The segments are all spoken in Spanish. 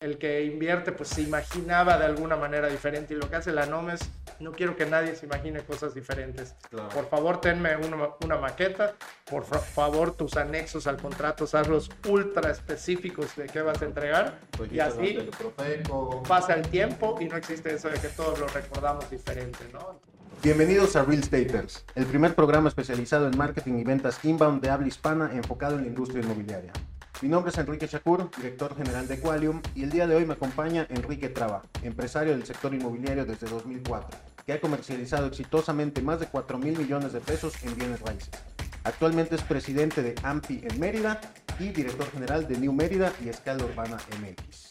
el que invierte pues se imaginaba de alguna manera diferente, y lo que hace la NOM es, no quiero que nadie se imagine cosas diferentes. Claro. Por favor, tenme una maqueta, por favor, tus anexos al contrato, hazlos ultra específicos de qué vas a entregar, Pues y así el Profeco. pasa el tiempo y no existe eso de que todos lo recordamos diferente, ¿no? Bienvenidos a Real Estaters, el primer programa especializado en marketing y ventas inbound de habla hispana enfocado en la industria inmobiliaria. Mi nombre es Enrique Shakur, director general de Qualium, y el día de hoy me acompaña Enrique Traba, empresario del sector inmobiliario desde 2004, que ha comercializado exitosamente más de 4,000 millones de pesos en bienes raíces. Actualmente es presidente de AMPI en Mérida y director general de New Mérida y Escala Urbana MX.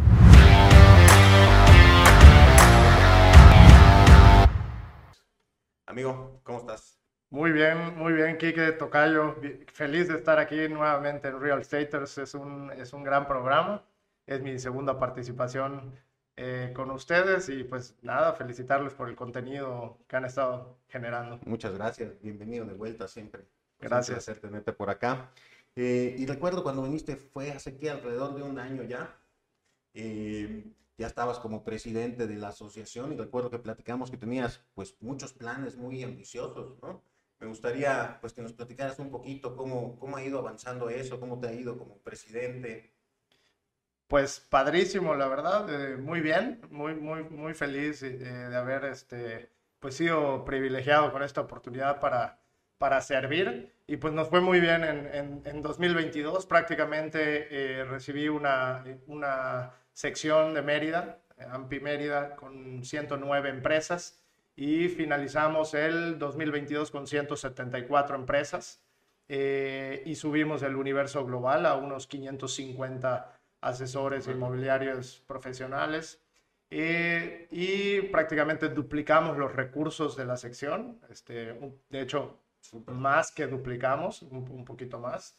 Amigo, ¿cómo estás? Muy bien, Quique, tocayo. Feliz de estar aquí nuevamente en Real Estaters. Es un gran programa. Es mi segunda participación con ustedes y pues nada, felicitarles por el contenido que han estado generando. Muchas gracias, bienvenido de vuelta siempre. Gracias. Es un placer tenerte por acá. Y recuerdo cuando viniste, fue hace que alrededor de un año ya. Ya estabas como presidente de la asociación y recuerdo que platicamos que tenías pues muchos planes muy ambiciosos, ¿no? Me gustaría pues que nos platicaras un poquito cómo ha ido avanzando eso, cómo te ha ido como presidente. Pues padrísimo, la verdad, muy bien, muy feliz de haber pues sido privilegiado con esta oportunidad para servir, y pues nos fue muy bien en 2022. Prácticamente recibí una sección de Mérida, AMPI Mérida, con 109 empresas, y finalizamos el 2022 con 174 empresas, y subimos el universo global a unos 550 asesores inmobiliarios profesionales, y prácticamente duplicamos los recursos de la sección, de hecho más que duplicamos, un poquito más.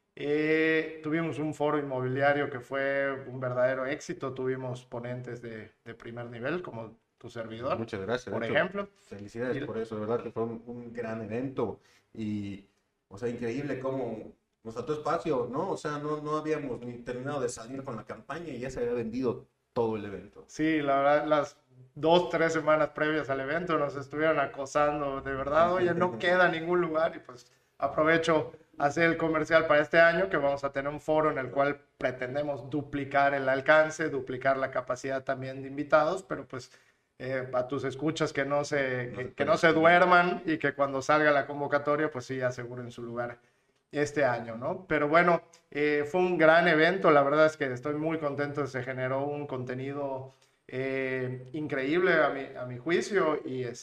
Tuvimos un foro inmobiliario que fue un verdadero éxito, tuvimos ponentes de primer nivel como tu servidor. Muchas gracias. Por ejemplo. Felicidades por eso, de verdad que fue un gran evento y, o sea, increíble cómo nos faltó espacio, ¿no? O sea, no habíamos ni terminado de salir con la campaña y ya se había vendido todo el evento. Sí, la verdad, las 2, 3 semanas previas al evento nos estuvieron acosando, de verdad, oye, no queda ningún lugar, y pues aprovecho hacer el comercial para este año, que vamos a tener un foro en el cual pretendemos duplicar el alcance, duplicar la capacidad también de invitados, pero pues a tus escuchas que no se duerman, y que cuando salga la convocatoria pues sí aseguren su lugar este año, ¿no? Pero bueno, fue un gran evento, la verdad es que estoy muy contento, se generó un contenido increíble a mi juicio,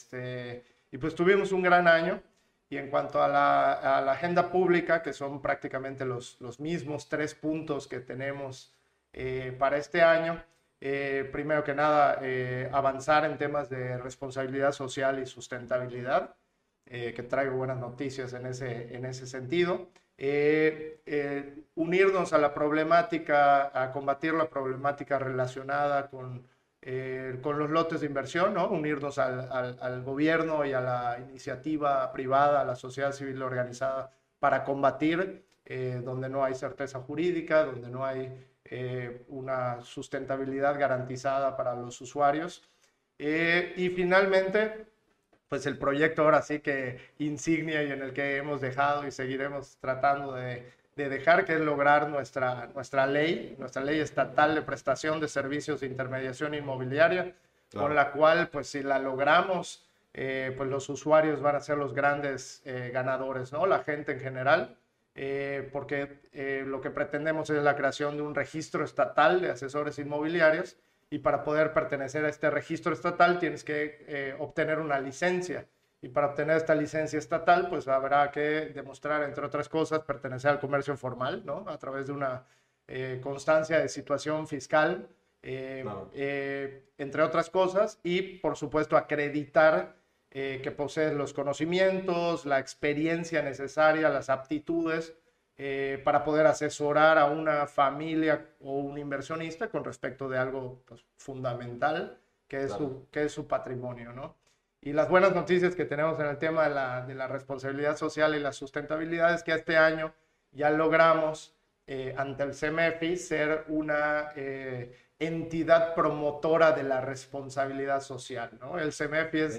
y pues tuvimos un gran año. Y en cuanto a la agenda pública, que son prácticamente los mismos 3 puntos que tenemos para este año, primero que nada, avanzar en temas de responsabilidad social y sustentabilidad, que traigo buenas noticias en ese sentido. Unirnos a la problemática, a combatir la problemática relacionada con los lotes de inversión, ¿no? Unirnos al gobierno y a la iniciativa privada, a la sociedad civil organizada, para combatir donde no hay certeza jurídica, donde no hay una sustentabilidad garantizada para los usuarios. Y finalmente, pues el proyecto ahora sí que insignia, y en el que hemos dejado y seguiremos tratando de dejar, que es lograr nuestra ley estatal de prestación de servicios de intermediación inmobiliaria, claro, con la cual, pues si la logramos, pues los usuarios van a ser los grandes ganadores, ¿no? La gente en general, porque lo que pretendemos es la creación de un registro estatal de asesores inmobiliarios, y para poder pertenecer a este registro estatal tienes que obtener una licencia. Y para obtener esta licencia estatal, pues habrá que demostrar, entre otras cosas, pertenecer al comercio formal, ¿no? A través de una constancia de situación fiscal, Claro. Entre otras cosas, y por supuesto acreditar que posees los conocimientos, la experiencia necesaria, las aptitudes para poder asesorar a una familia o un inversionista con respecto de algo pues, fundamental, que es, claro, su patrimonio, ¿no? Y las buenas noticias que tenemos en el tema de la responsabilidad social y la sustentabilidad es que este año ya logramos ante el CEMEFI ser una entidad promotora de la responsabilidad social, ¿no? El CEMEFI es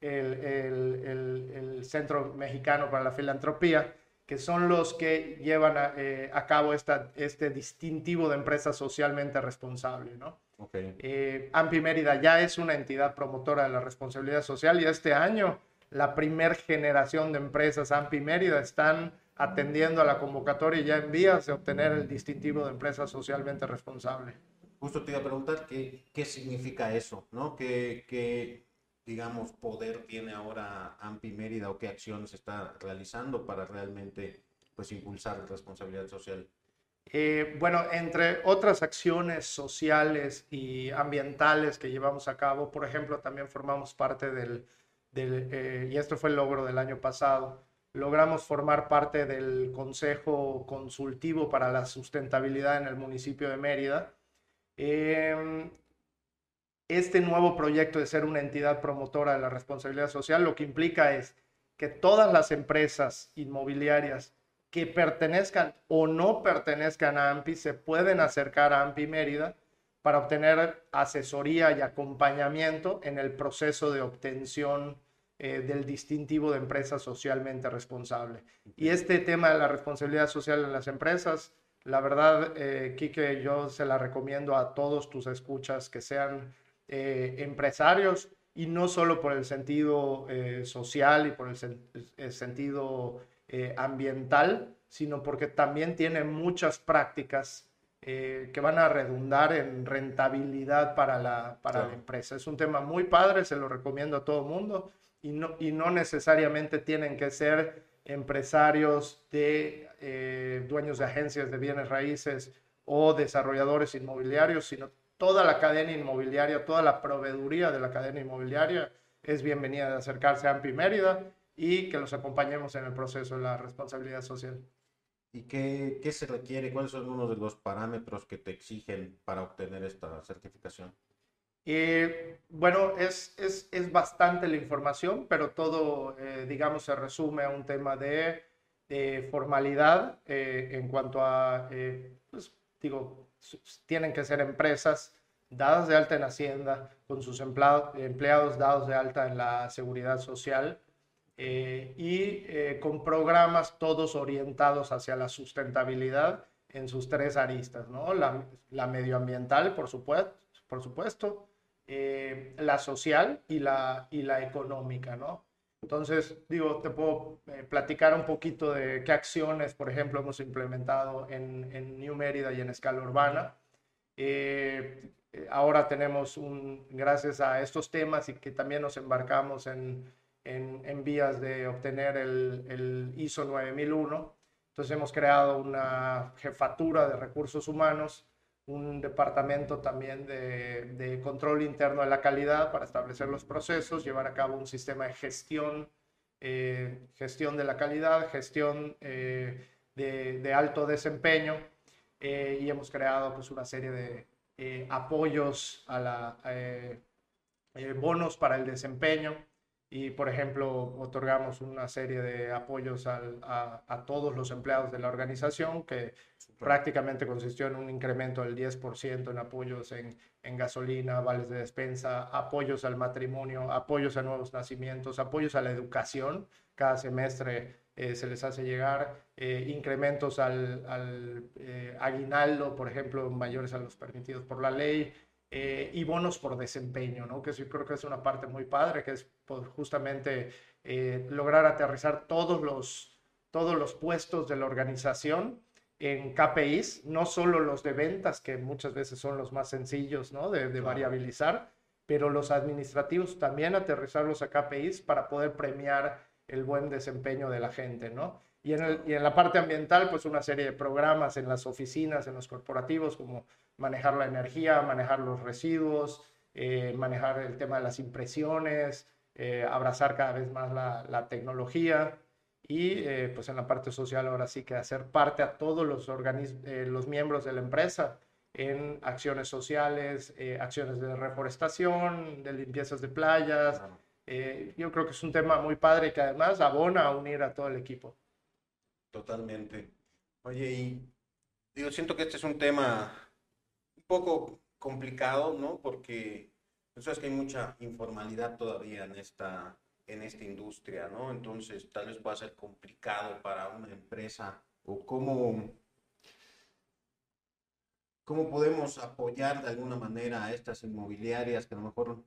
el Centro Mexicano para la Filantropía, que son los que llevan a cabo este distintivo de empresa socialmente responsable, ¿no? Okay. AMPI Mérida ya es una entidad promotora de la responsabilidad social y este año la primer generación de empresas AMPI Mérida están atendiendo a la convocatoria y ya en vías de obtener el distintivo de empresa socialmente responsable. Justo te iba a preguntar qué significa eso, ¿no? Digamos, poder tiene ahora AMPI Mérida o qué acciones está realizando para realmente, pues, impulsar la responsabilidad social. Bueno, entre otras acciones sociales y ambientales que llevamos a cabo, por ejemplo, también formamos parte y esto fue el logro del año pasado, logramos formar parte del Consejo Consultivo para la Sustentabilidad en el municipio de Mérida. Este nuevo proyecto de ser una entidad promotora de la responsabilidad social lo que implica es que todas las empresas inmobiliarias que pertenezcan o no pertenezcan a AMPI se pueden acercar a AMPI Mérida para obtener asesoría y acompañamiento en el proceso de obtención del distintivo de empresa socialmente responsable. Y este tema de la responsabilidad social en las empresas, la verdad, Quique, yo se la recomiendo a todos tus escuchas que sean empresarios y no solo por el sentido social y por el sentido ambiental, sino porque también tiene muchas prácticas que van a redundar en rentabilidad para la empresa. Es un tema muy padre, se lo recomiendo a todo el mundo y no necesariamente tienen que ser empresarios dueños de agencias de bienes raíces o desarrolladores inmobiliarios, sino toda la cadena inmobiliaria, toda la proveeduría de la cadena inmobiliaria es bienvenida de acercarse a AMPI Mérida y que los acompañemos en el proceso de la responsabilidad social. ¿Y qué se requiere? ¿Cuáles son uno de los parámetros que te exigen para obtener esta certificación? Bueno, es bastante la información, pero todo, digamos, se resume a un tema de formalidad en cuanto a, pues, digo, tienen que ser empresas dadas de alta en Hacienda, con sus empleados dados de alta en la Seguridad Social con programas todos orientados hacia la sustentabilidad en sus tres aristas, ¿no? La medioambiental, por supuesto, la social y la económica, ¿no? Entonces, digo, te puedo platicar un poquito de qué acciones, por ejemplo, hemos implementado en New Mérida y en escala urbana. Ahora tenemos gracias a estos temas y que también nos embarcamos en vías de obtener el ISO 9001. Entonces hemos creado una jefatura de recursos humanos, un departamento también de control interno de la calidad para establecer los procesos, llevar a cabo un sistema de gestión de la calidad, gestión de alto desempeño y hemos creado pues una serie de apoyos bonos para el desempeño y, por ejemplo, otorgamos una serie de apoyos a todos los empleados de la organización que prácticamente consistió en un incremento del 10% en apoyos en gasolina, vales de despensa, apoyos al matrimonio, apoyos a nuevos nacimientos, apoyos a la educación. Cada semestre se les hace llegar incrementos al aguinaldo, por ejemplo, mayores a los permitidos por la ley, y bonos por desempeño, ¿no? Que sí creo que es una parte muy padre, que es pues, justamente lograr aterrizar todos los puestos de la organización en KPIs, no solo los de ventas, que muchas veces son los más sencillos, ¿no? de variabilizar, pero los administrativos también aterrizarlos a KPIs para poder premiar el buen desempeño de la gente, ¿no? Y en la parte ambiental, pues una serie de programas en las oficinas, en los corporativos, como manejar la energía, manejar los residuos, manejar el tema de las impresiones, abrazar cada vez más la tecnología y pues en la parte social ahora sí que hacer parte a todos los miembros de la empresa en acciones sociales, acciones de reforestación, de limpiezas de playas. Yo creo que es un tema muy padre que además abona a unir a todo el equipo. Totalmente. Oye, y digo, siento que este es un tema un poco complicado, ¿no? Porque eso es que hay mucha informalidad todavía en esta industria, ¿no? Entonces, tal vez pueda ser complicado para una empresa o cómo podemos apoyar de alguna manera a estas inmobiliarias que a lo mejor,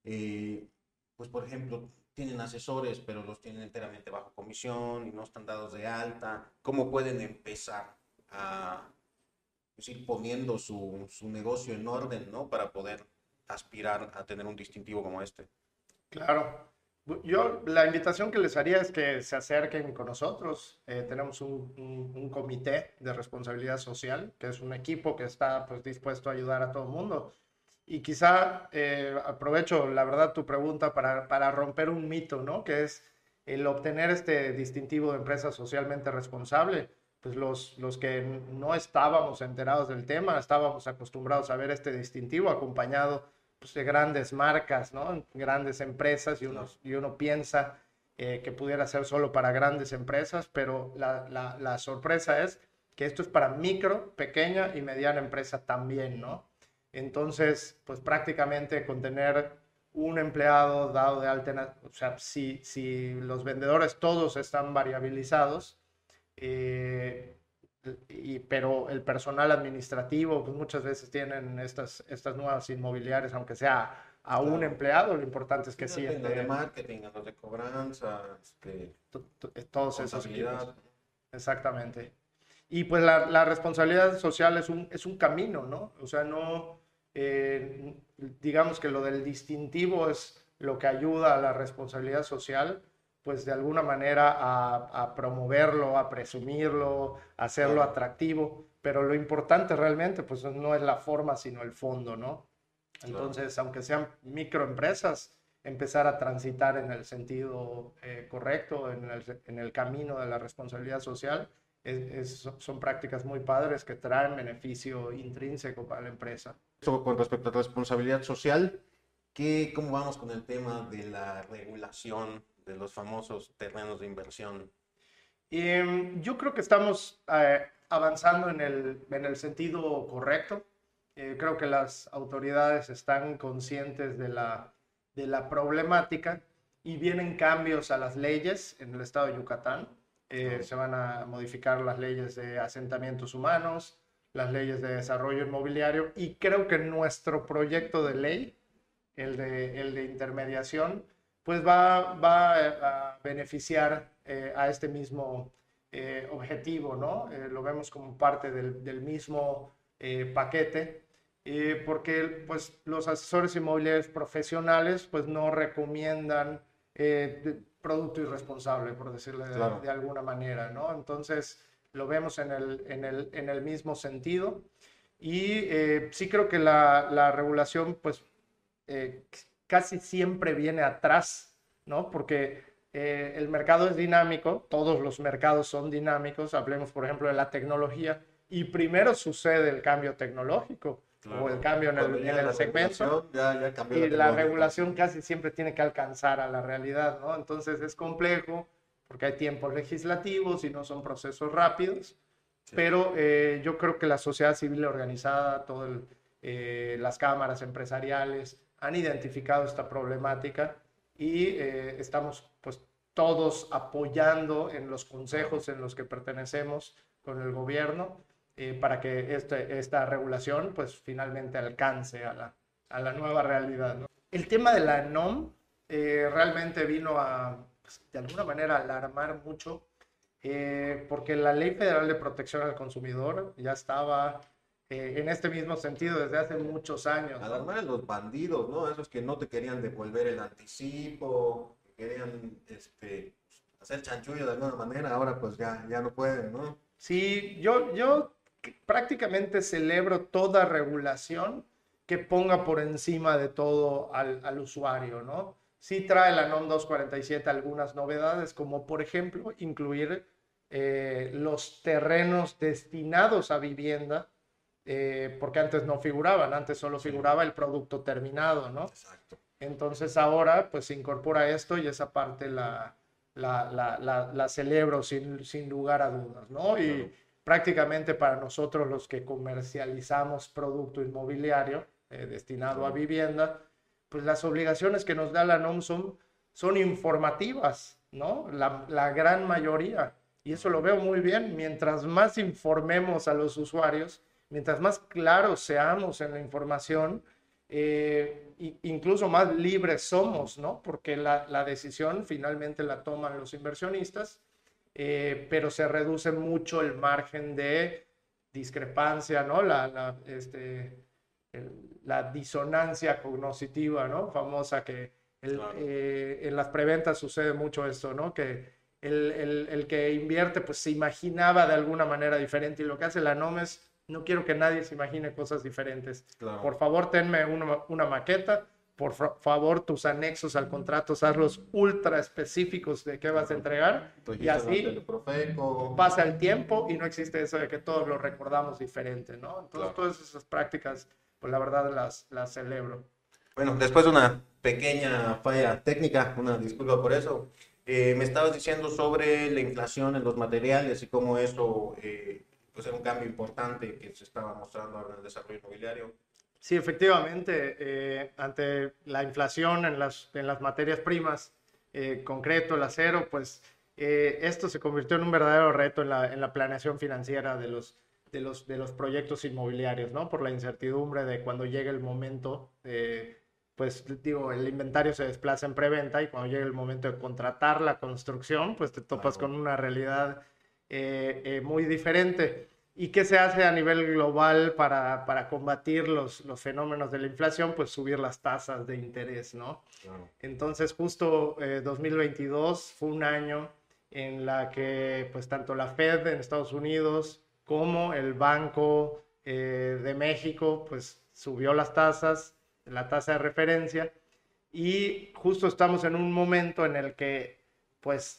pues por ejemplo, tienen asesores, pero los tienen enteramente bajo comisión y no están dados de alta. ¿Cómo pueden empezar a pues, ir poniendo su negocio en orden, ¿no? Para poder aspirar a tener un distintivo como este. Claro. Yo la invitación que les haría es que se acerquen con nosotros. Tenemos un comité de responsabilidad social, que es un equipo que está pues, dispuesto a ayudar a todo el mundo. Y quizá aprovecho, la verdad, tu pregunta para romper un mito, ¿no? Que es el obtener este distintivo de empresa socialmente responsable. Pues los que no estábamos enterados del tema, estábamos acostumbrados a ver este distintivo acompañado pues, de grandes marcas, ¿no? Grandes empresas y uno piensa que pudiera ser solo para grandes empresas, pero la sorpresa es que esto es para micro, pequeña y mediana empresa también, ¿no? Entonces, pues prácticamente con tener un empleado dado de alta, o sea, si los vendedores todos están variabilizados, eh, pero el personal administrativo, pues muchas veces tienen estas nuevas inmobiliarias, aunque sea a un Claro. empleado, lo importante es que sí Fíjate en los de esté marketing, en los de cobranza, todos esos equipos. contabilidad. Exactamente. Y pues la responsabilidad social es un camino, ¿no? O sea, no, digamos que lo del distintivo es lo que ayuda a la responsabilidad social, pues de alguna manera a promoverlo, a presumirlo, a hacerlo Claro, atractivo, pero lo importante realmente pues no es la forma, sino el fondo, ¿no? claro. Entonces, aunque sean microempresas, empezar a transitar en el sentido correcto, en el camino de la responsabilidad social, son prácticas muy padres que traen beneficio intrínseco para la empresa. Eso con respecto a responsabilidad social, ¿cómo vamos con el tema de la regulación de los famosos terrenos de inversión? Y yo creo que estamos avanzando en el sentido correcto. Creo que las autoridades están conscientes de la problemática y vienen cambios a las leyes en el estado de Yucatán. Claro. Se van a modificar las leyes de asentamientos humanos, las leyes de desarrollo inmobiliario y creo que nuestro proyecto de ley, el de intermediación, pues va a beneficiar a este mismo objetivo, ¿no? Lo vemos como parte del mismo paquete, porque pues, los asesores inmobiliarios profesionales pues, no recomiendan producto irresponsable, por decirlo Claro. de alguna manera, ¿no? Entonces, lo vemos en el mismo sentido. Y sí creo que la regulación, pues, eh, casi siempre viene atrás, ¿no? Porque el mercado es dinámico, todos los mercados son dinámicos, hablemos por ejemplo de la tecnología, y primero sucede el cambio tecnológico o el Claro. cambio Cuando en llega el la segmento, regulación, ya cambió y la la tecnología. Entonces, regulación casi siempre tiene que alcanzar a la realidad, ¿no? Entonces es complejo porque hay tiempos legislativos y no son procesos rápidos, sí, pero yo creo que la sociedad civil organizada, las cámaras empresariales han identificado esta problemática y estamos pues todos apoyando en los claro. consejos en los que pertenecemos con el gobierno para que esta regulación pues finalmente alcance a la nueva realidad, ¿no? El tema de la NOM realmente vino a, pues, de alguna manera, alarmar mucho porque la Ley Federal de Protección al Consumidor ya estaba en este mismo sentido desde hace muchos años, ¿no? Alarmar a los bandidos, ¿no? Esos que no te querían devolver el anticipo, que querían hacer chanchullo de alguna manera, ahora pues ya no pueden, ¿no? Sí, yo prácticamente celebro toda regulación que ponga por encima de todo al usuario, ¿no? Sí trae la NOM 247 algunas novedades, como por ejemplo incluir los terrenos destinados a vivienda, porque antes no figuraban, antes solo Sí, figuraba el producto terminado, ¿no? exacto. Entonces ahora pues se incorpora esto y esa parte la celebro sin lugar a dudas, ¿no? Y Claro. prácticamente para nosotros los que comercializamos producto inmobiliario, destinado a vivienda, pues las obligaciones que nos da la NOM son informativas, ¿no? La gran mayoría. Y eso lo veo muy bien. Mientras más informemos a los usuarios, mientras más claros seamos en la información, incluso más libres somos, ¿no? Porque la decisión finalmente la toman los inversionistas, pero se reduce mucho el margen de discrepancia, ¿no? La disonancia cognitiva, ¿no? Famosa que Claro. en las preventas sucede mucho esto, ¿no? Que el que invierte pues se imaginaba de alguna manera diferente y lo que hace la NOM es no quiero que nadie se imagine cosas diferentes. Claro. Por favor, tenme una maqueta. Por favor, tus anexos al contrato, hazlos ultra específicos de qué vas a entregar. Y así pasa el tiempo y no existe eso de que todos lo recordamos diferente, ¿no? Entonces, claro, todas esas prácticas, pues la verdad las celebro. Bueno, después de una pequeña falla técnica, una disculpa por eso, me estabas diciendo sobre la inflación en los materiales y cómo eso pues era un cambio importante que se estaba mostrando ahora en el desarrollo inmobiliario. Sí, efectivamente, ante la inflación en las materias primas, concreto, el acero, pues esto se convirtió en un verdadero reto en la planeación financiera de los proyectos inmobiliarios, ¿no? Por la incertidumbre de cuando llegue el momento, pues digo, el inventario se desplaza en preventa y cuando llegue el momento de contratar la construcción, pues te topas con una realidad muy diferente. ¿Y qué se hace a nivel global para combatir los fenómenos de la inflación? Pues subir las tasas de interés, ¿no? Claro. Entonces, justo 2022 fue un año en la que pues tanto la Fed en Estados Unidos como el Banco de México pues subió las tasas, la tasa de referencia, y justo estamos en un momento en el que pues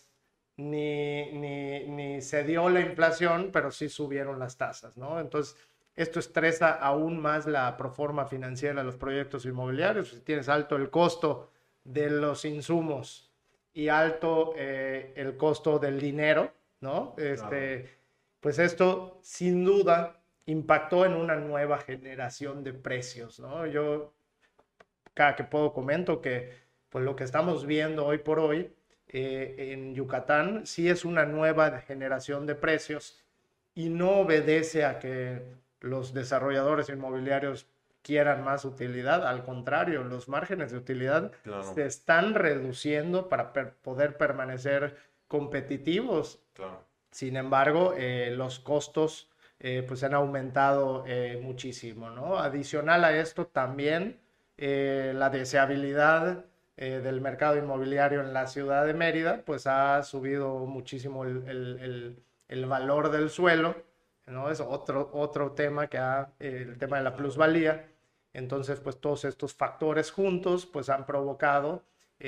ni se dio la inflación, pero sí subieron las tasas, ¿no? Entonces, esto estresa aún más la proforma financiera de los proyectos inmobiliarios. Si tienes alto el costo de los insumos y alto el costo del dinero, ¿no? Claro. Pues esto, sin duda, impactó en una nueva generación de precios, ¿no? Yo, cada que puedo, comento que pues lo que estamos viendo hoy por hoy en Yucatán sí es una nueva generación de precios y no obedece a que los desarrolladores inmobiliarios quieran más utilidad. Al contrario, los márgenes de utilidad se están reduciendo para poder permanecer competitivos. Claro. Sin embargo, los costos pues han aumentado muchísimo, ¿no? Adicional a esto también la deseabilidad del mercado inmobiliario en la ciudad de Mérida, pues ha subido muchísimo el valor del suelo, ¿no? Es otro tema el tema de la plusvalía. Entonces, pues todos estos factores juntos, pues han provocado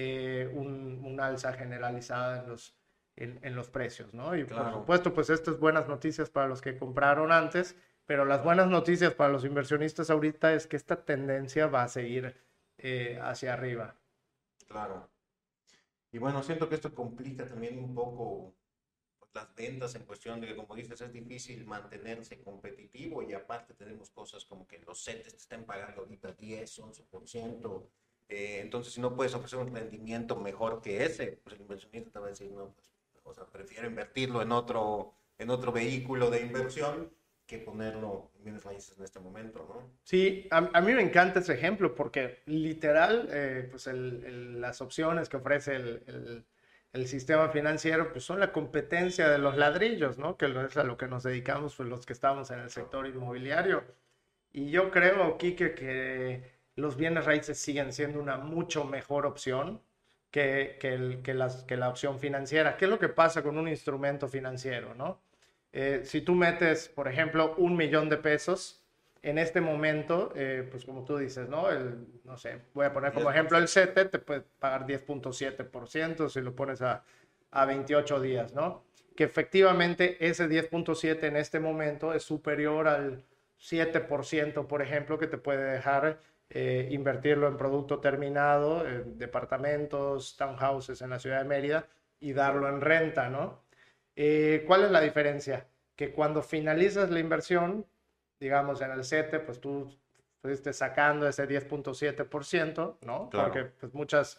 un alza generalizada en los precios, ¿no? Y claro, por supuesto, pues estas buenas noticias para los que compraron antes, pero las buenas noticias para los inversionistas ahorita es que esta tendencia va a seguir hacia arriba. Claro. Y bueno, siento que esto complica también un poco las ventas en cuestión de que, como dices, es difícil mantenerse competitivo y aparte tenemos cosas como que los CETES te estén pagando ahorita 10, 11%. Entonces, si no puedes ofrecer un rendimiento mejor que ese, pues el inversionista te va a decir, no, pues, o sea, prefiero invertirlo en otro vehículo de inversión que ponerlo en bienes raíces en este momento, ¿no? Sí, a mí me encanta ese ejemplo porque literal, pues las opciones que ofrece el sistema financiero pues son la competencia de los ladrillos, ¿no? Que es a lo que nos dedicamos pues, los que estamos en el sector inmobiliario. Y yo creo, Quique, que los bienes raíces siguen siendo una mucho mejor opción que la opción financiera. ¿Qué es lo que pasa con un instrumento financiero, no? Si tú metes, por ejemplo, 1,000,000 de pesos, en este momento, pues como tú dices, ¿no? No sé, voy a poner como ejemplo el CETE, te puede pagar 10.7% si lo pones a 28 días, ¿no? Que efectivamente ese 10.7 en este momento es superior al 7%, por ejemplo, que te puede dejar invertirlo en producto terminado, en departamentos, townhouses en la ciudad de Mérida y darlo en renta, ¿no? ¿Cuál es la diferencia? Que cuando finalizas la inversión, digamos en el CETE, pues tú fuiste sacando ese 10.7%, ¿no? Claro. Porque pues, muchos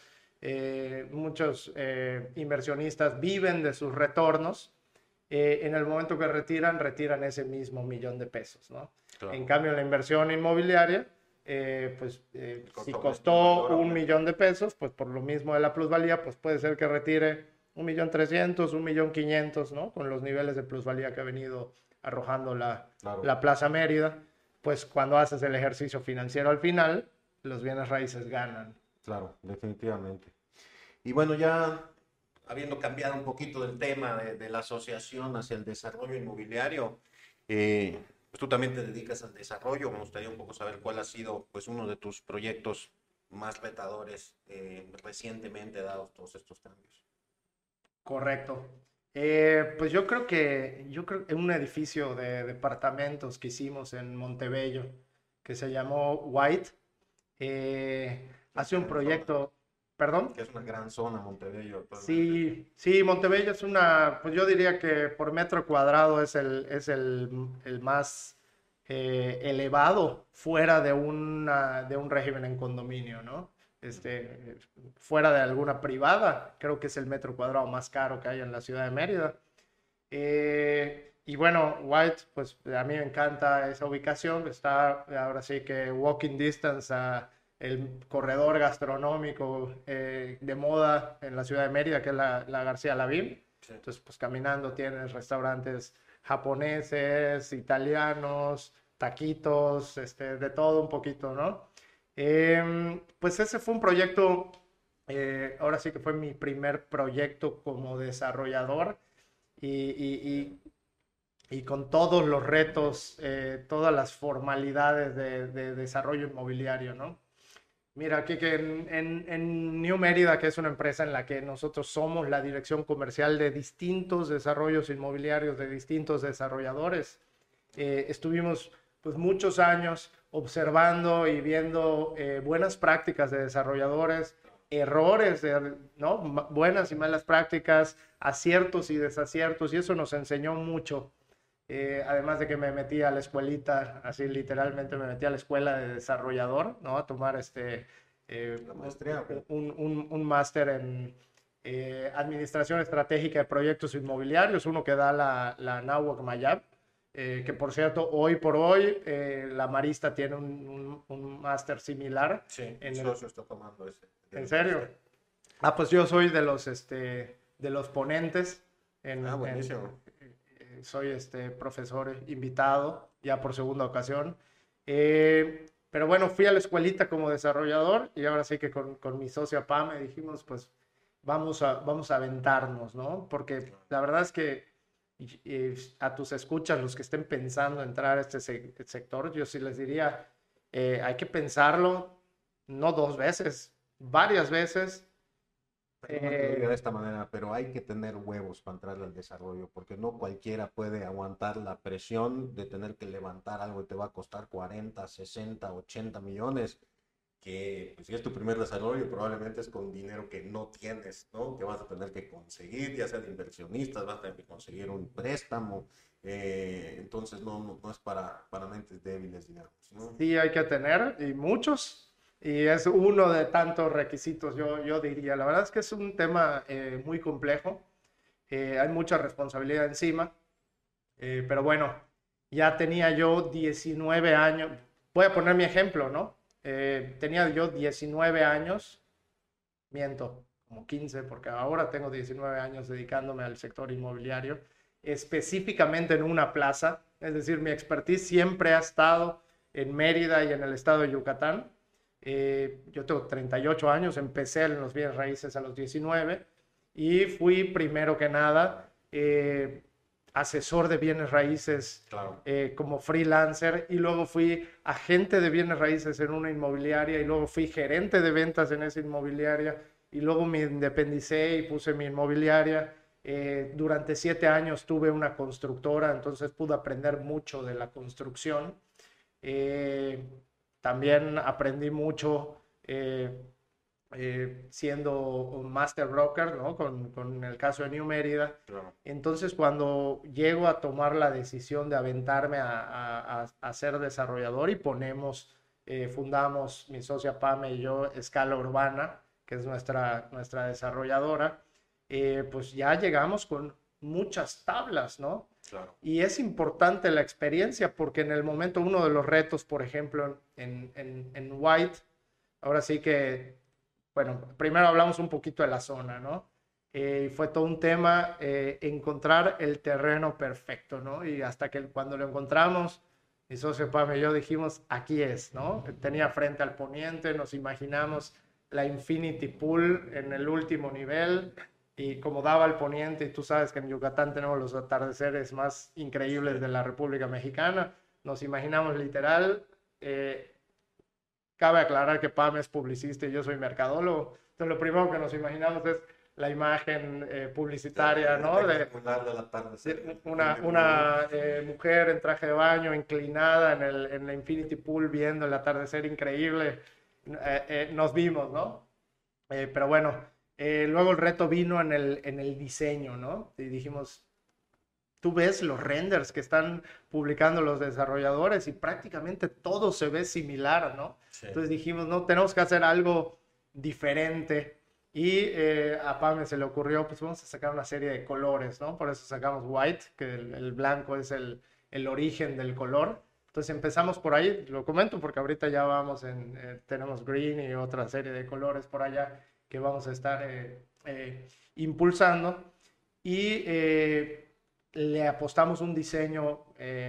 inversionistas viven de sus retornos. En el momento que retiran ese mismo $1,000,000, ¿no? Claro. En cambio, en la inversión inmobiliaria, si costó $1,000,000, pues por lo mismo de la plusvalía, pues puede ser que retire 1,300,000, 1,500,000, ¿no? Con los niveles de plusvalía que ha venido arrojando la Plaza Mérida, pues cuando haces el ejercicio financiero al final, los bienes raíces ganan. Claro, definitivamente. Y bueno, ya habiendo cambiado un poquito del tema de la asociación hacia el desarrollo inmobiliario, pues tú también te dedicas al desarrollo. Me gustaría un poco saber cuál ha sido pues uno de tus proyectos más retadores recientemente dados todos estos cambios. Correcto. Pues yo creo que un edificio de departamentos que hicimos en Montebello, que se llamó White, hace un proyecto, perdón. Que es una gran zona, Montebello. Sí, sí, Montebello es pues yo diría que por metro cuadrado es el más elevado fuera de un régimen en condominio, ¿no? Fuera de alguna privada, creo que es el metro cuadrado más caro que hay en la ciudad de Mérida. Y bueno, White, pues a mí me encanta esa ubicación, está ahora sí que walking distance a el corredor gastronómico de moda en la ciudad de Mérida, que es la García Lavín. Sí. Entonces, pues caminando tienes restaurantes japoneses, italianos, taquitos, de todo un poquito, ¿no? Pues ese fue un proyecto, ahora sí que fue mi primer proyecto como desarrollador y con todos los retos, todas las formalidades de desarrollo inmobiliario, ¿no? Mira, aquí que en New Mérida, que es una empresa en la que nosotros somos la dirección comercial de distintos desarrollos inmobiliarios, de distintos desarrolladores, estuvimos pues muchos años observando y viendo buenas prácticas de desarrolladores, errores, ¿no? Buenas y malas prácticas, aciertos y desaciertos, y eso nos enseñó mucho. Además de que me metí a la escuelita, así literalmente me metí a la escuela de desarrollador, ¿no? A tomar un máster en Administración Estratégica de Proyectos Inmobiliarios, uno que da la Nahuac Mayab, que por cierto, hoy por hoy, la Marista tiene un máster similar. Sí, mi socio está tomando ese. ¿En serio? Pues yo soy de los ponentes. Buenísimo. Soy profesor invitado ya por segunda ocasión. Pero bueno, fui a la escuelita como desarrollador y ahora sí que con mi socia Pame dijimos, pues vamos a aventarnos, ¿no? Porque la verdad es que a tus escuchas, los que estén pensando entrar a este sector, yo sí les diría, hay que pensarlo no 2 veces, varias veces. No te digo de esta manera, pero hay que tener huevos para entrar al desarrollo, porque no cualquiera puede aguantar la presión de tener que levantar algo que te va a costar 40, 60, 80 millones, que pues, si es tu primer desarrollo probablemente es con dinero que no tienes, ¿no? Que vas a tener que conseguir, ya sea de inversionistas, vas a tener que conseguir un préstamo, entonces no es para mentes débiles, digamos, ¿no? Sí, hay que tener, y muchos. Y es uno de tantos requisitos, yo diría. La verdad es que es un tema muy complejo. Hay mucha responsabilidad encima. Pero bueno, ya tenía yo 19 años. Voy a poner mi ejemplo, ¿no? Tenía yo 19 años. Miento, como 15, porque ahora tengo 19 años dedicándome al sector inmobiliario. Específicamente en una plaza. Es decir, mi expertise siempre ha estado en Mérida y en el estado de Yucatán. Yo tengo 38 años, empecé en los bienes raíces a los 19 y fui primero que nada asesor de bienes raíces, claro, como freelancer, y luego fui agente de bienes raíces en una inmobiliaria y luego fui gerente de ventas en esa inmobiliaria y luego me independicé y puse mi inmobiliaria. Durante 7 años tuve una constructora, entonces pude aprender mucho de la construcción. También aprendí mucho siendo un master broker, ¿no? Con el caso de New Mérida. claro. Entonces, cuando llego a tomar la decisión de aventarme a ser desarrollador y ponemos fundamos mi socia Pame y yo Escala Urbana, que es nuestra desarrolladora. Pues ya llegamos con muchas tablas, ¿no? Claro. Y es importante la experiencia porque en el momento, uno de los retos, por ejemplo, en White, ahora sí que, bueno, primero hablamos un poquito de la zona, ¿no? Fue todo un tema encontrar el terreno perfecto, ¿no? Y hasta que cuando lo encontramos, mi socio Pam y yo dijimos, aquí es, ¿no? Tenía frente al poniente, nos imaginamos la Infinity Pool en el último nivel y como daba el poniente, y tú sabes que en Yucatán tenemos los atardeceres más increíbles de la República Mexicana, nos imaginamos literal, cabe aclarar que Pam es publicista y yo soy mercadólogo, entonces lo primero que nos imaginamos es la imagen publicitaria, ¿no? De una mujer en traje de baño, inclinada en la Infinity Pool, viendo el atardecer increíble. Nos vimos, ¿no? Pero bueno, luego el reto vino en el diseño, ¿no? Y dijimos, tú ves los renders que están publicando los desarrolladores y prácticamente todo se ve similar, ¿no? Sí. Entonces dijimos, no, tenemos que hacer algo diferente. Y a Pame se le ocurrió, pues vamos a sacar una serie de colores, ¿no? Por eso sacamos White, que el blanco es el origen del color. Entonces empezamos por ahí, lo comento porque ahorita ya vamos tenemos Green y otra serie de colores por allá que vamos a estar impulsando. Y le apostamos un diseño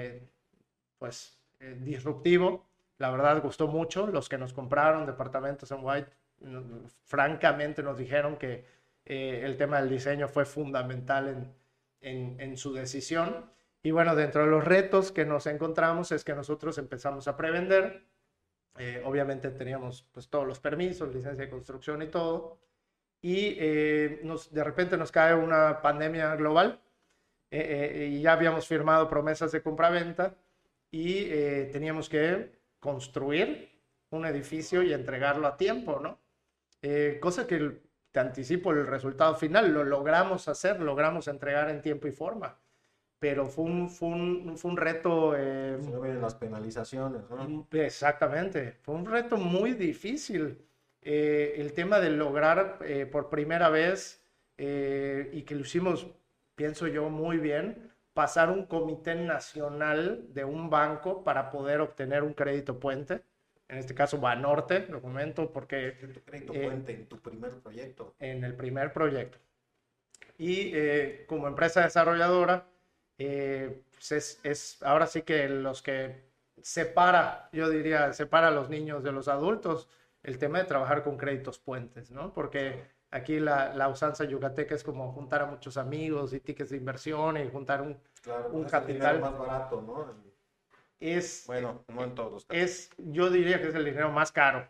disruptivo. La verdad gustó mucho. Los que nos compraron departamentos en White, francamente nos dijeron que el tema del diseño fue fundamental en su decisión. Y bueno, dentro de los retos que nos encontramos es que nosotros empezamos a prevender. Obviamente teníamos pues todos los permisos, licencia de construcción y todo. Y de repente nos cae una pandemia global. Y ya habíamos firmado promesas de compraventa y teníamos que construir un edificio y entregarlo a tiempo, ¿no? Cosa que te anticipo el resultado final, lo logramos hacer, logramos entregar en tiempo y forma, pero fue un reto... Se ven las penalizaciones, ¿no? Exactamente, fue un reto muy difícil. El tema de lograr por primera vez, y que lo hicimos, pienso yo, muy bien, pasar un comité nacional de un banco para poder obtener un crédito puente. En este caso Banorte, lo comento porque... ¿Tu crédito puente en tu primer proyecto? En el primer proyecto. Y como empresa desarrolladora, pues ahora sí que los que yo diría, separa a los niños de los adultos, el tema de trabajar con créditos puentes, ¿no? Porque aquí la usanza yucateca es como juntar a muchos amigos y tickets de inversión y juntar un capital. El más barato, ¿no? Bueno, no en todos. Yo diría que es el dinero más caro.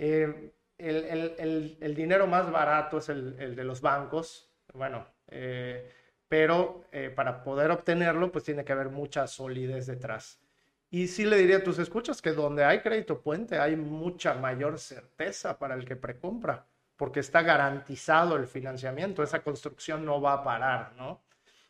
El dinero más barato es el de los bancos, bueno, pero para poder obtenerlo, pues tiene que haber mucha solidez detrás. Y sí le diría a tus escuchas que donde hay crédito puente hay mucha mayor certeza para el que precompra, porque está garantizado el financiamiento, esa construcción no va a parar, ¿no?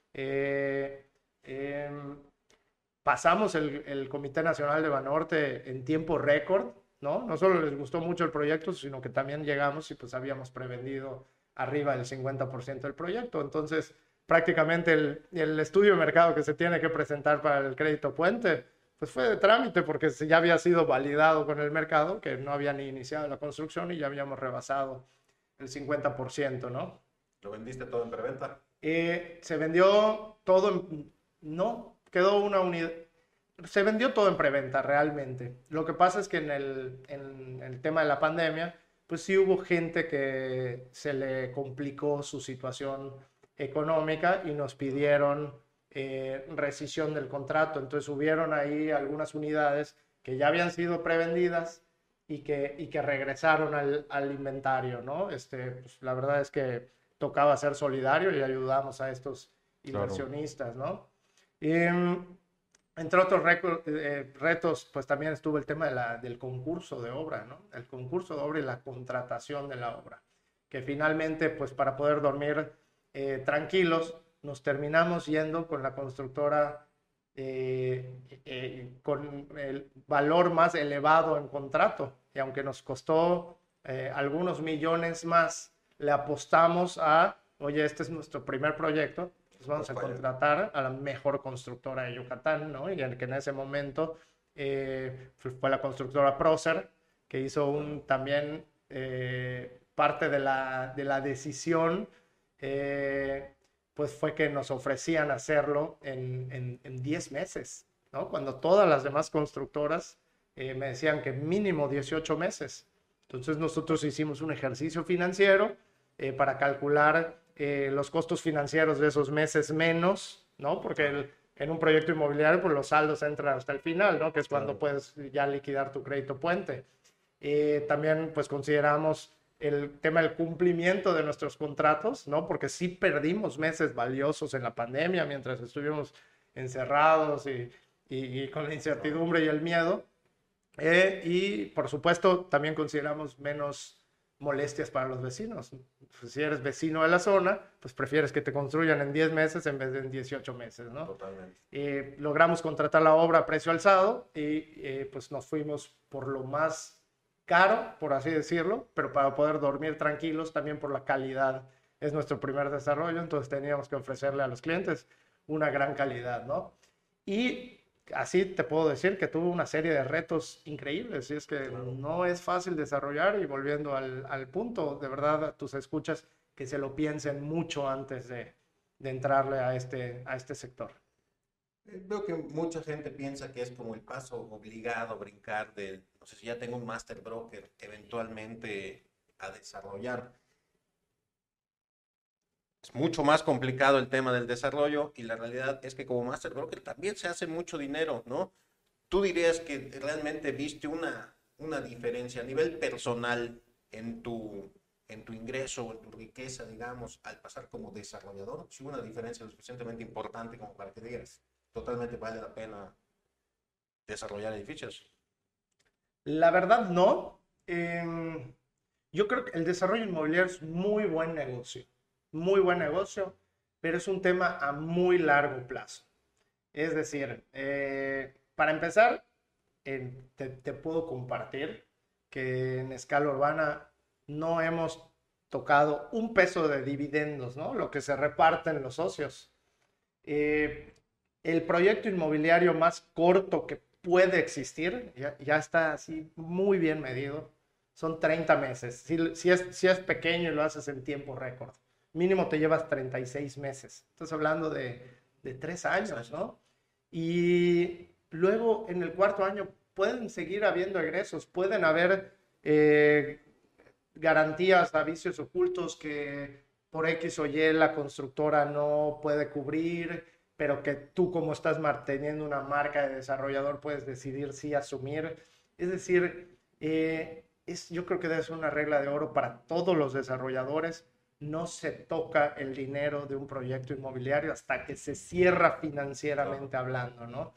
Pasamos el Comité Nacional de Banorte en tiempo récord, ¿no? No solo les gustó mucho el proyecto, sino que también llegamos y pues habíamos prevendido arriba del 50% del proyecto. Entonces, prácticamente el estudio de mercado que se tiene que presentar para el crédito puente, pues fue de trámite porque ya había sido validado con el mercado, que no había ni iniciado la construcción y ya habíamos rebasado el 50%, ¿no? ¿Lo vendiste todo en preventa? Se vendió todo no, quedó una unidad. Se vendió todo en preventa realmente. Lo que pasa es que en el tema de la pandemia, pues sí hubo gente que se le complicó su situación económica y nos pidieron rescisión del contrato. Entonces hubieron ahí algunas unidades que ya habían sido prevendidas y que regresaron al inventario, ¿no? Pues, la verdad es que tocaba ser solidario y ayudamos a estos inversionistas, ¿no? Entre otros retos, pues también estuvo el tema del concurso de obra, ¿no? El concurso de obra y la contratación de la obra, que finalmente, pues para poder dormir tranquilos, nos terminamos yendo con la constructora con el valor más elevado en contrato. Y aunque nos costó algunos millones más, le apostamos a, oye, este es nuestro primer proyecto, pues vamos a contratar a la mejor constructora de Yucatán, ¿no? Y que en ese momento fue la constructora Procer, que hizo también parte de la decisión, pues fue que nos ofrecían hacerlo en 10 meses, ¿no? Cuando todas las demás constructoras me decían que mínimo 18 meses. Entonces nosotros hicimos un ejercicio financiero para calcular los costos financieros de esos meses menos, ¿no? Porque en un proyecto inmobiliario, pues los saldos entran hasta el final, ¿no? Que es cuando puedes ya liquidar tu crédito puente. También, pues consideramos el tema del cumplimiento de nuestros contratos, ¿no? Porque sí perdimos meses valiosos en la pandemia mientras estuvimos encerrados y con la incertidumbre y el miedo. Y por supuesto también consideramos menos molestias para los vecinos. Pues, si eres vecino de la zona, pues prefieres que te construyan en 10 meses en vez de en 18 meses, ¿no? Totalmente. Logramos contratar la obra a precio alzado y pues nos fuimos por lo más caro, por así decirlo, pero para poder dormir tranquilos, también por la calidad. Es nuestro primer desarrollo, entonces teníamos que ofrecerle a los clientes una gran calidad, ¿no? Y así te puedo decir que tuvo una serie de retos increíbles, y es que no es fácil desarrollar. Y volviendo al punto, de verdad, a tus escuchas, que se lo piensen mucho antes de entrarle a este sector. Veo que mucha gente piensa que es como el paso obligado, brincar del, no sé si ya tengo un master broker, eventualmente a desarrollar. Es mucho más complicado el tema del desarrollo y la realidad es que como master broker también se hace mucho dinero, ¿no? ¿Tú dirías que realmente viste una diferencia a nivel personal en tu ingreso o en tu riqueza, digamos, al pasar como desarrollador? ¿Sí hubo una diferencia lo suficientemente importante como para que digas, totalmente vale la pena desarrollar edificios? La verdad, no. Yo creo que el desarrollo inmobiliario es muy buen negocio, pero es un tema a muy largo plazo. Es decir, para empezar, te puedo compartir que en escala urbana no hemos tocado un peso de dividendos, ¿no? Lo que se reparten los socios. Eh, el proyecto inmobiliario más corto que puede existir, ya está así muy bien medido, son 30 meses. Si es pequeño y lo haces en tiempo récord, mínimo te llevas 36 meses. Estás hablando de 3 años, ¿no? Y luego en el cuarto año pueden seguir habiendo egresos, pueden haber garantías a vicios ocultos que por X o Y la constructora no puede cubrir, pero que tú, como estás manteniendo una marca de desarrollador, puedes decidir si asumir. Es decir, yo creo que debe ser una regla de oro para todos los desarrolladores. No se toca el dinero de un proyecto inmobiliario hasta que se cierra financieramente hablando, ¿no?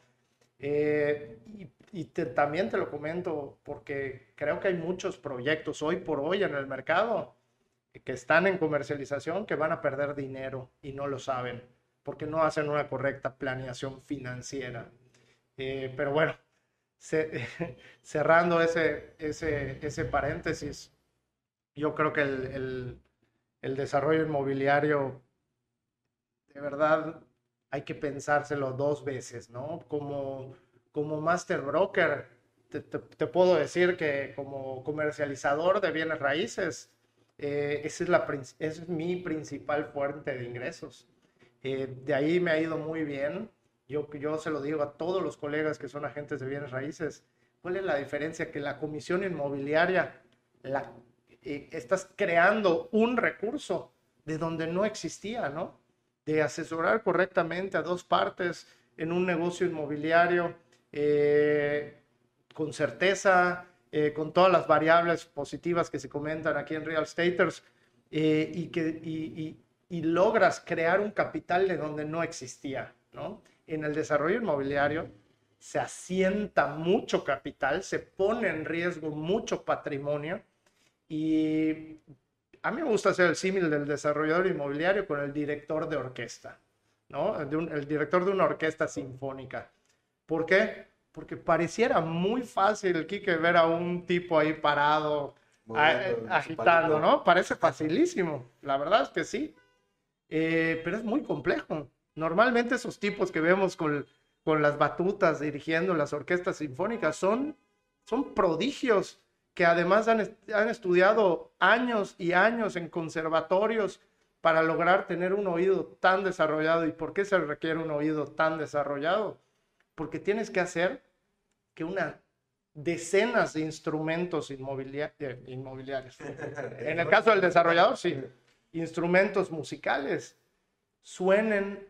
También te lo comento porque creo que hay muchos proyectos hoy por hoy en el mercado que están en comercialización que van a perder dinero y no lo saben porque no hacen una correcta planeación financiera. Pero bueno, cerrando ese paréntesis, yo creo que el desarrollo inmobiliario, de verdad, hay que pensárselo 2 veces, ¿no? Como master broker, te puedo decir que como comercializador de bienes raíces, esa es mi principal fuente de ingresos. De ahí me ha ido muy bien. Yo se lo digo a todos los colegas que son agentes de bienes raíces. ¿Cuál es la diferencia? Que la comisión inmobiliaria estás creando un recurso de donde no existía, ¿no? De asesorar correctamente a 2 partes en un negocio inmobiliario con certeza, con todas las variables positivas que se comentan aquí en Real Staters, y logras crear un capital de donde no existía, ¿no? En el desarrollo inmobiliario se asienta mucho capital, se pone en riesgo mucho patrimonio, y a mí me gusta hacer el símil del desarrollador inmobiliario con el director de orquesta. ¿no? El director de una orquesta sinfónica. ¿Por qué? Porque pareciera muy fácil, Quique, ver a un tipo ahí parado, agitando, ¿no? Parece facilísimo. La verdad es que sí. Pero es muy complejo. Normalmente esos tipos que vemos con las batutas dirigiendo las orquestas sinfónicas son prodigios que además han estudiado años y años en conservatorios para lograr tener un oído tan desarrollado. ¿Y por qué se requiere un oído tan desarrollado? Porque tienes que hacer que decenas de instrumentos inmobiliarios. En el caso del desarrollador, sí. Instrumentos musicales suenen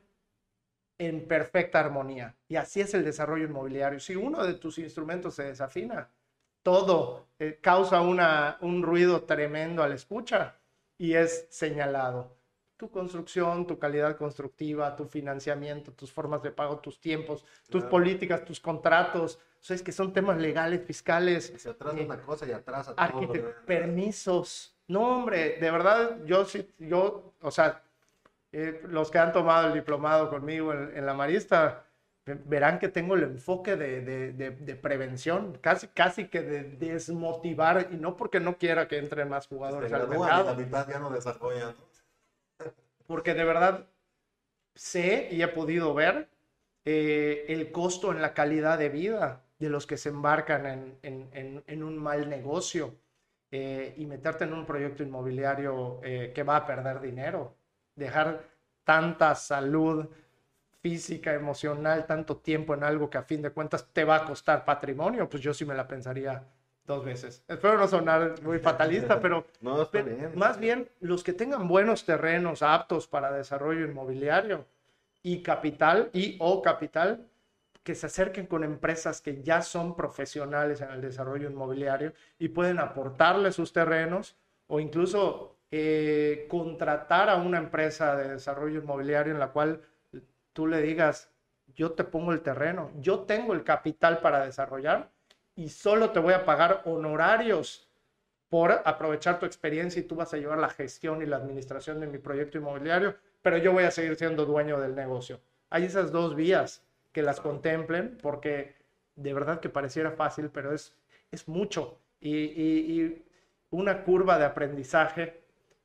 en perfecta armonía. Y así es el desarrollo inmobiliario. Si uno de tus instrumentos se desafina, todo causa un ruido tremendo al escuchar y es señalado. Tu construcción, tu calidad constructiva, tu financiamiento, tus formas de pago, tus tiempos, tus políticas, tus contratos. O sea, es que son temas legales, fiscales. Se atrasa una cosa y atrasa todo. Permisos. No, hombre, de verdad, o sea, los que han tomado el diplomado conmigo en la Marista, verán que tengo el enfoque de prevención, casi que de desmotivar, y no porque no quiera que entren más jugadores al mercado. La mitad ya no desarrollan. Porque de verdad sé y he podido ver el costo en la calidad de vida de los que se embarcan en un mal negocio y meterte en un proyecto inmobiliario que va a perder dinero, dejar tanta salud física, emocional, tanto tiempo en algo que a fin de cuentas te va a costar patrimonio, pues yo sí me la pensaría 2 veces. Espero no sonar muy fatalista, pero, no, está bien. Más bien los que tengan buenos terrenos aptos para desarrollo inmobiliario y capital que se acerquen con empresas que ya son profesionales en el desarrollo inmobiliario y pueden aportarle sus terrenos o incluso contratar a una empresa de desarrollo inmobiliario en la cual tú le digas, yo te pongo el terreno, yo tengo el capital para desarrollar y solo te voy a pagar honorarios por aprovechar tu experiencia y tú vas a llevar la gestión y la administración de mi proyecto inmobiliario, pero yo voy a seguir siendo dueño del negocio. Hay esas dos vías que las contemplen porque de verdad que pareciera fácil, pero es mucho y una curva de aprendizaje,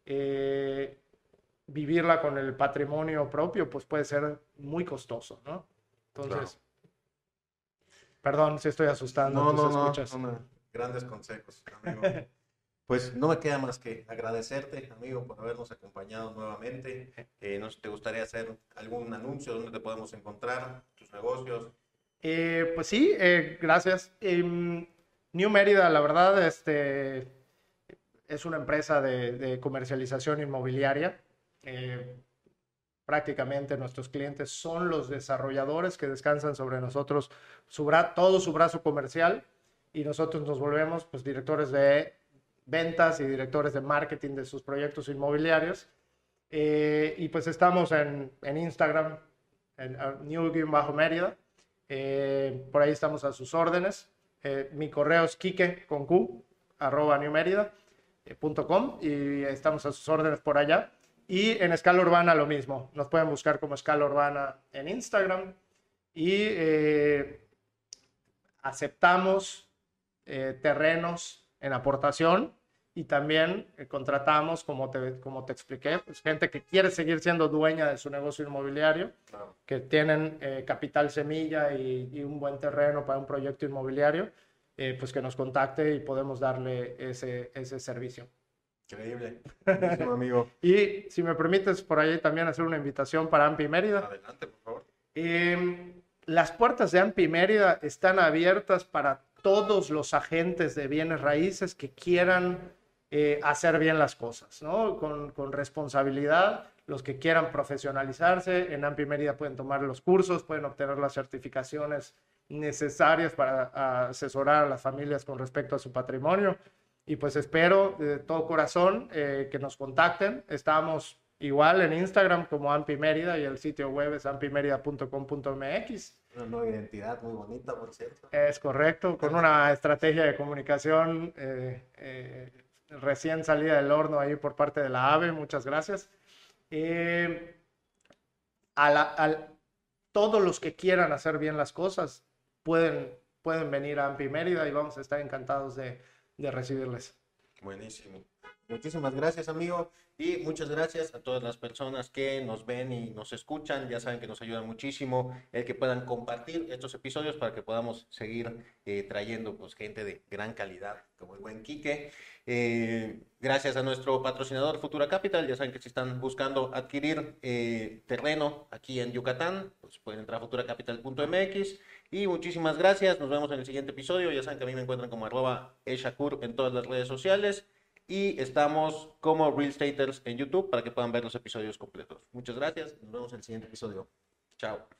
vivirla con el patrimonio propio, pues puede ser muy costoso, ¿no? Entonces, perdón si estoy asustando a tus escuchas. No, grandes consejos, amigo. Pues no me queda más que agradecerte, amigo, por habernos acompañado nuevamente. No sé si te gustaría hacer algún anuncio, dónde te podemos encontrar, tus negocios. Pues sí, gracias. New Mérida, la verdad, es una empresa de comercialización inmobiliaria. Prácticamente nuestros clientes son los desarrolladores que descansan sobre nosotros todo su brazo comercial y nosotros nos volvemos pues directores de ventas y directores de marketing de sus proyectos inmobiliarios. Y pues estamos en Instagram, en New-Mérida. Por ahí estamos a sus órdenes. Mi correo es quique@newmerida.com y estamos a sus órdenes por allá. Y en Escala Urbana lo mismo. Nos pueden buscar como Escala Urbana en Instagram. Y aceptamos terrenos en aportación y también contratamos, como te expliqué, pues, gente que quiere seguir siendo dueña de su negocio inmobiliario, claro, que tienen capital semilla y un buen terreno para un proyecto inmobiliario, pues que nos contacte y podemos darle ese servicio. Increíble. Buenísimo, amigo. Y si me permites por ahí también hacer una invitación para AMPI Mérida. Adelante, por favor. Las puertas de AMPI Mérida están abiertas para todos los agentes de bienes raíces que quieran hacer bien las cosas, ¿no? Con responsabilidad. Los que quieran profesionalizarse, en AMPI Mérida pueden tomar los cursos, pueden obtener las certificaciones necesarias para asesorar a las familias con respecto a su patrimonio. Y pues espero de todo corazón que nos contacten. Estamos igual en Instagram como AMPI Mérida y el sitio web es ampimerida.com.mx. Una nueva identidad muy bonita, por cierto. Es correcto, con una estrategia de comunicación recién salida del horno ahí por parte de la AVE. Muchas gracias. todos los que quieran hacer bien las cosas pueden venir a AMPI Mérida y vamos a estar encantados de recibirles. Buenísimo. Muchísimas gracias, amigo, y muchas gracias a todas las personas que nos ven y nos escuchan. Ya saben que nos ayuda muchísimo el que puedan compartir estos episodios para que podamos seguir trayendo pues, gente de gran calidad, como el buen Quique. Gracias a nuestro patrocinador Futura Capital. Ya saben que si están buscando adquirir terreno aquí en Yucatán, pues pueden entrar a futuracapital.mx. Y muchísimas gracias. Nos vemos en el siguiente episodio. Ya saben que a mí me encuentran como @eshakur en todas las redes sociales. Y estamos como Real Staters en YouTube para que puedan ver los episodios completos. Muchas gracias. Nos vemos en el siguiente episodio. Chao.